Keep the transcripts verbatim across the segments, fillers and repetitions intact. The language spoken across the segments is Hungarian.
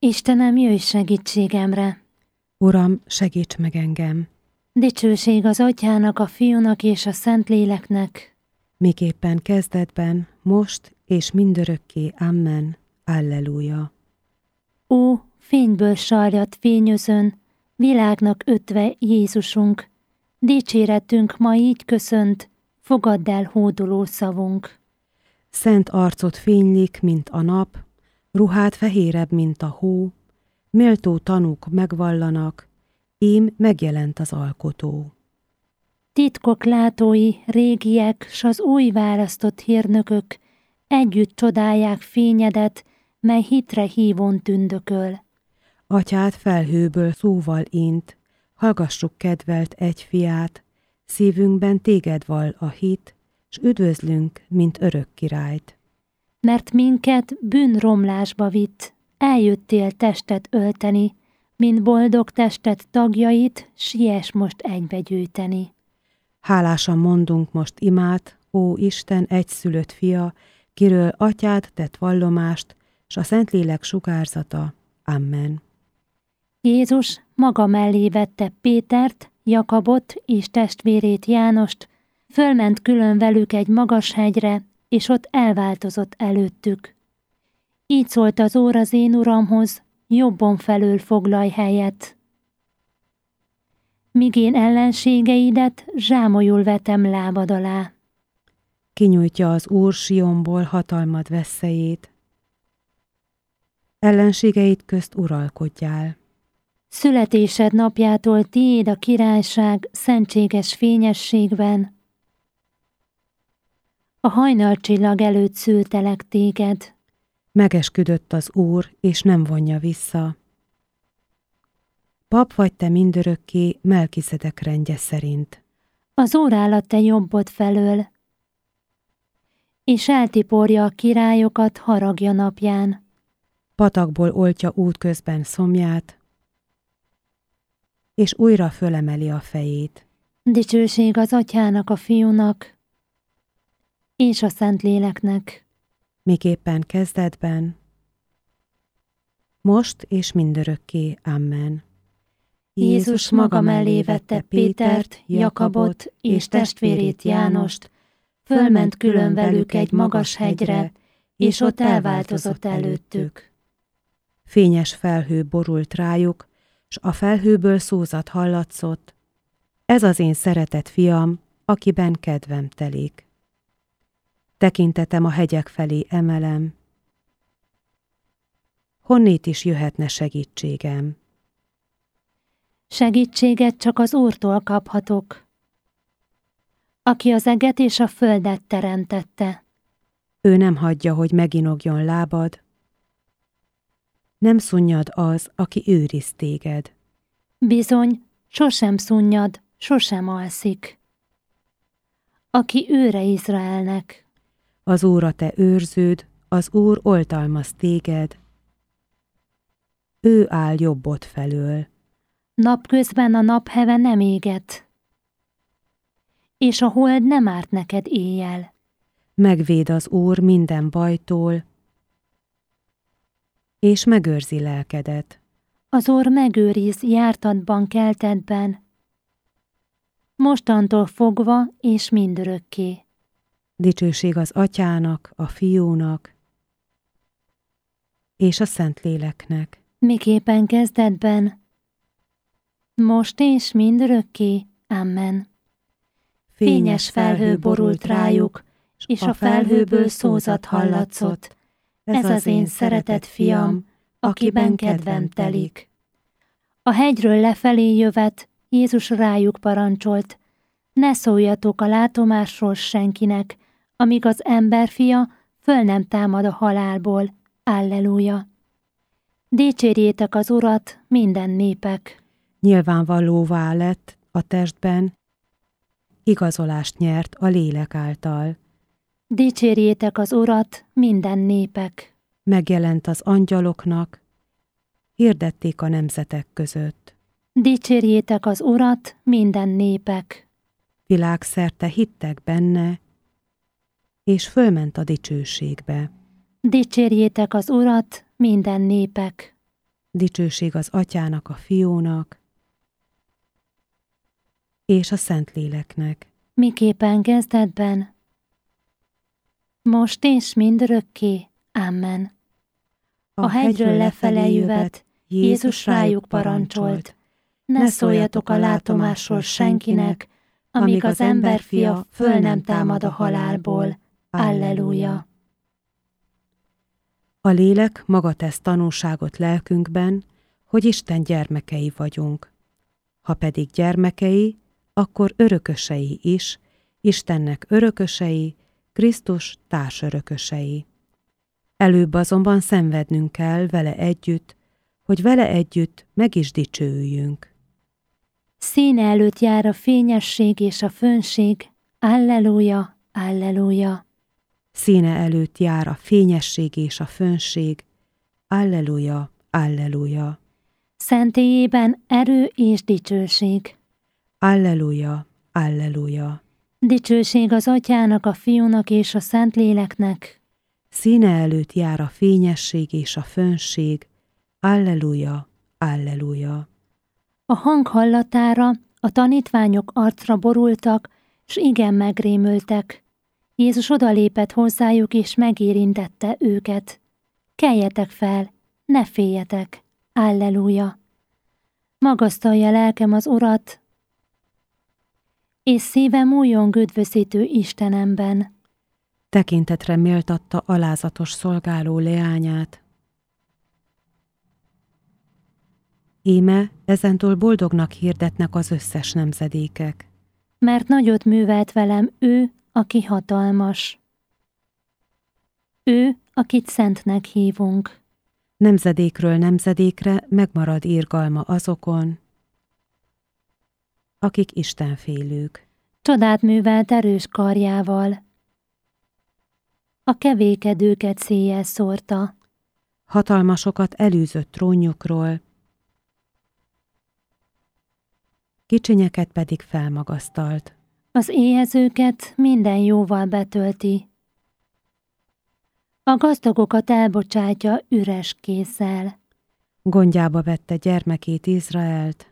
Istenem, jöjj segítségemre! Uram, segíts meg engem! Dicsőség az Atyának, a Fiúnak és a Szentléleknek, miképpen kezdetben, most és mindörökké. Amen. Alleluja. Ó, fényből sarjat fényözön, világnak ötve Jézusunk, dicséretünk ma így köszönt, fogadd el hódoló szavunk. Szent arcod fénylik, mint a nap, ruhád fehérebb, mint a hó, méltó tanúk megvallanak, ím megjelent az Alkotó. Titkok látói, régiek, s az új választott hírnökök együtt csodálják fényedet, mely hitre hívón tündököl. Atyád felhőből szóval int, hallgassuk kedvelt egy fiát, szívünkben téged val a hit, s üdvözlünk, mint örök királyt. Mert minket bűnromlásba vitt, eljöttél testet ölteni, mint boldog testet tagjait, siess most egybegyűjteni. Hálásan mondunk most imát, ó Isten egyszülött fia, kiről atyád tett vallomást, s a Szentlélek sugárzata. Amen. Jézus maga mellé vette Pétert, Jakabot és testvérét Jánost, fölment külön velük egy magas hegyre, és ott elváltozott előttük. Így szólt az Úr az én Uramhoz, jobbon felől foglalj helyet. Míg én ellenségeidet zsámolyul vetem lábad alá. Kinyújtja az Úr Sionból hatalmad veszélyét. Ellenségeid közt uralkodjál. Születésed napjától tiéd a királyság szentséges fényességben. A hajnalcsillag előtt szültelek téged. Megesküdött az Úr, és nem vonja vissza. Pap vagy te mindörökké Melkiszedek rendje szerint. Az Úr áll a te jobbod felől, és eltiporja a királyokat haragja napján. Patakból oltja útközben szomját, és újra fölemeli a fejét. Dicsőség az Atyának, a Fiúnak, és a Szentléleknek, miképpen kezdetben, most és mindörökké. Amen. Jézus maga mellé vette Pétert, Jakabot és testvérét Jánost, fölment külön velük egy magas hegyre, és ott elváltozott előttük. Fényes felhő borult rájuk, s a felhőből szózat hallatszott. Ez az én szeretett fiam, akiben kedvem telik. Tekintetem a hegyek felé emelem. Honnét is jöhetne segítségem? Segítséget csak az Úrtól kaphatok, aki az eget és a földet teremtette. Ő nem hagyja, hogy meginogjon lábad. Nem szunnyad az, aki őriz téged. Bizony, sosem szunnyad, sosem alszik. Aki őre Izraelnek. Az Úr a te őrződ, az Úr oltalmaz téged. Ő áll jobbod felől. Napközben a napheve nem éget, és a hold nem árt neked éjjel. Megvéd az Úr minden bajtól, és megőrzi lelkedet. Az Úr megőriz jártatban keltedben, mostantól fogva és mindörökké. Dicsőség az Atyának, a Fiúnak, és a Szentléleknek. Miképpen kezdetben, most és mindörökké. Amen. Fényes felhő borult rájuk, és a felhőből szózat hallatszott. Ez az én szeretett fiam, akiben kedvem telik. A hegyről lefelé jövet, Jézus rájuk parancsolt, ne szóljatok a látomásról senkinek, amíg az emberfia föl nem támad a halálból. Alleluja! Dicsérjétek az Urat, minden népek! Nyilvánvalóvá lett a testben, igazolást nyert a lélek által. Dicsérjétek az Urat, minden népek! Megjelent az angyaloknak, hirdették a nemzetek között. Dicsérjétek az Urat, minden népek! Világszerte hittek benne, és fölment a dicsőségbe. Dicsérjétek az Urat, minden népek! Dicsőség az Atyának, a Fiúnak és a Szentléleknek. miképpen kezdetben, most és mindörökké. Amen. A hegyről lefele jövet, Jézus rájuk parancsolt: ne szóljatok a látomásról senkinek, amíg az emberfia föl nem támad a halálból. Alleluja! A lélek maga tesz tanúságot lelkünkben, hogy Isten gyermekei vagyunk. Ha pedig gyermekei, akkor örökösei is, Istennek örökösei, Krisztus társörökösei. Előbb azonban szenvednünk kell vele együtt, hogy vele együtt meg is dicsőüljünk. Színe előtt jár a fényesség és a fönnség. Alleluja! Alleluja! Színe előtt jár a fényesség és a fönnség. Alleluja! Alleluja! Szentélyében erő és dicsőség. Alleluja! Alleluja! Dicsőség az Atyának, a Fiúnak és a Szentléleknek. Színe előtt jár a fényesség és a fönnség. Alleluja! Alleluja! A hang hallatára a tanítványok arcra borultak, s igen megrémültek. Jézus odalépett hozzájuk, és megérintette őket. Keljetek fel, ne féljetek! Alleluja! Magasztalja lelkem az Urat, és szívem újon üdvözítő Istenemben. Tekintetre méltatta alázatos szolgáló leányát. Íme ezentől boldognak hirdetnek az összes nemzedékek. Mert nagyot művelt velem ő, aki hatalmas. Ő, akit szentnek hívunk. Nemzedékről nemzedékre megmarad irgalma azokon, akik istenfélők. Csodát művelt erős karjával. A kevékedőket széjjel szórta. Hatalmasokat elűzött trónjukról, kicsinyeket pedig felmagasztalt. Az éhezőket minden jóval betölti. A gazdagokat elbocsátja üres kézzel. Gondjába vette gyermekét, Izraelt.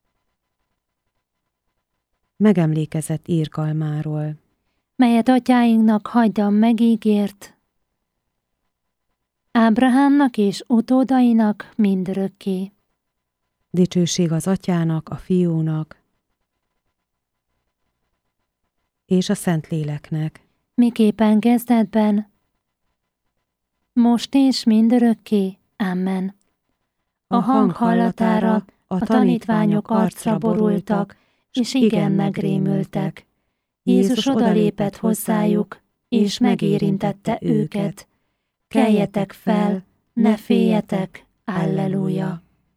Megemlékezett irgalmáról, melyet atyáinknak hagydam megígért, Ábrahámnak és utódainak mindörökké. Dicsőség az Atyának, a Fiúnak és a Szentléleknek. Miképpen kezdetben, most és mindörökké. Amen. A hang hallatára a tanítványok arcra borultak, és igen megrémültek. Jézus odalépett hozzájuk, és megérintette őket. Keljetek fel, ne féljetek! Alleluja!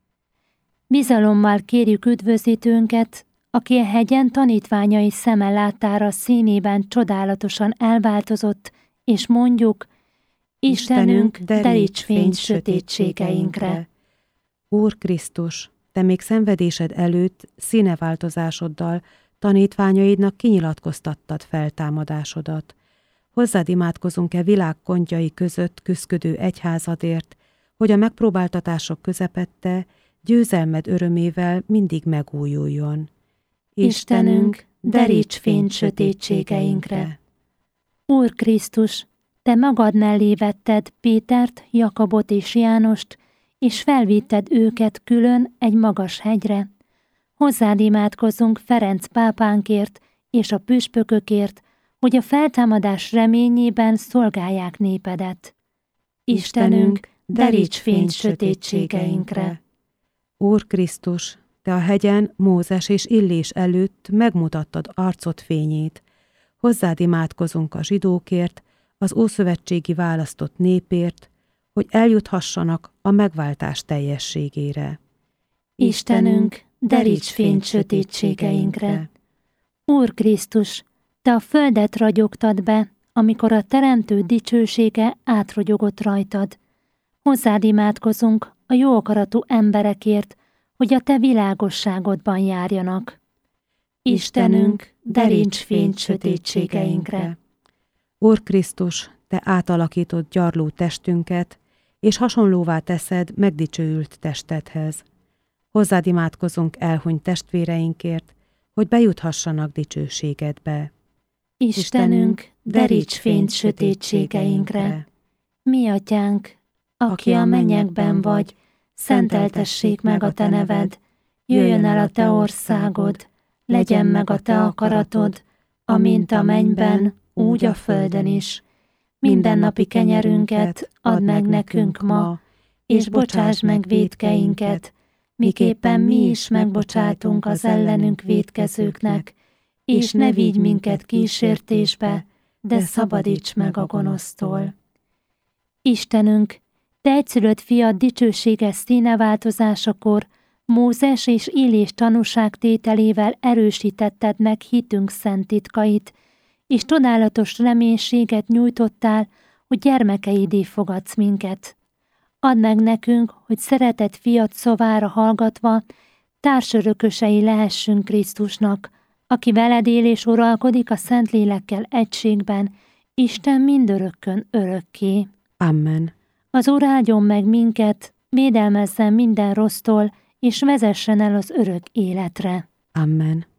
Bizalommal kérjük üdvözítőnket, aki a hegyen tanítványai szeme láttára színében csodálatosan elváltozott, és mondjuk: Istenünk, deríts fényt sötétségeinkre. Úr Krisztus, te még szenvedésed előtt színeváltozásoddal tanítványaidnak kinyilatkoztattad feltámadásodat. Hozzád imádkozunk-e világ pontjai között küszködő egyházadért, hogy a megpróbáltatások közepette győzelmed örömével mindig megújuljon. Istenünk, deríts fényt sötétségeinkre. Úr Krisztus, te magad mellé vetted Pétert, Jakabot és Jánost, és felvitted őket külön egy magas hegyre. Hozzád imádkozzunk Ferenc pápánkért és a püspökökért, hogy a feltámadás reményében szolgálják népedet. Istenünk, deríts fényt sötétségeinkre. Úr Krisztus, te a hegyen Mózes és Illés előtt megmutattad arcod fényét. Hozzád imádkozunk a zsidókért, az ószövetségi választott népért, hogy eljuthassanak a megváltás teljességére. Istenünk, deríts fényt sötétségeinkre. Úr Krisztus, te a földet ragyogtad be, amikor a Teremtő dicsősége átrogyogott rajtad. Hozzád imádkozunk a jó akaratú emberekért, hogy a te világosságodban járjanak. Istenünk, deríts fényt sötétségeinkre. Úr Krisztus, te átalakított gyarló testünket, és hasonlóvá teszed megdicsőült testedhez. Hozzád imádkozunk elhunyt testvéreinkért, hogy bejuthassanak dicsőségedbe. Istenünk, deríts fényt sötétségeinkre. Mi atyánk, aki a mennyekben vagy, szenteltessék meg a te neved, jöjjön el a te országod, legyen meg a te akaratod, amint a mennyben, úgy a földön is. Mindennapi kenyerünket add meg nekünk ma, és bocsásd meg vétkeinket, miképpen mi is megbocsátunk az ellenünk vétkezőknek, és ne vigy minket kísértésbe, de szabadíts meg a gonosztól. Istenünk, te egyszülött fiad dicsőséges színeváltozásakor Mózes és Illés tanúságtételével erősítetted meg hitünk szent titkait, és csodálatos reménységet nyújtottál, hogy gyermekeidé fogadsz minket. Add meg nekünk, hogy szeretett fiad szavára hallgatva társörökösei lehessünk Krisztusnak, aki veled él és uralkodik a Szentlélekkel egységben, Isten mindörökkön örökké. Amen. Az Úr áldjon meg minket, védelmezzen minden rossztól, és vezessen el az örök életre. Amen.